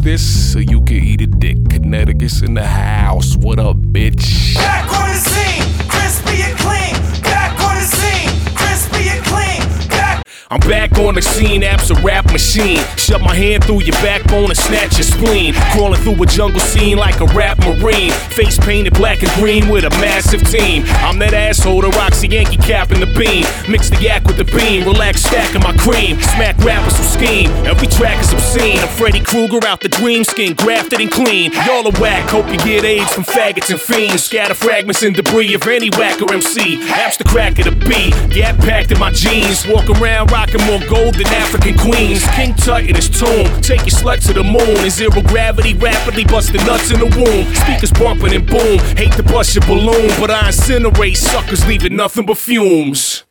this so you can eat a dick. Connecticut's in the house. What up, bitch? Back on the scene, crispy and clean. Back on the scene, crispy and clean. Back. I'm back on the scene, apps a rap machine. Shove my hand through your backbone and snatch your spleen. Crawling through a jungle scene like a rap marine. Face painted black and green with a massive team. I'm that asshole that rocks the Yankee cap and the beam. Mix the yak with the beam, relax stacking my cream. Smack rappers who scheme, every track is obscene. I'm Freddy Krueger out the dream, skin grafted and clean. Y'all are whack, hope you get AIDS from faggots and fiends. Scatter fragments and debris of any whacker MC. Apps the crack of the beat, gap packed in my jeans. Walk around rocking more gold than African queens. King Tut in his tomb, take your slut to the moon. In zero gravity, rapidly busting nuts in the womb. Speakers bumping and boom, hate to bust your balloon, but I incinerate suckers, leaving nothing but fumes.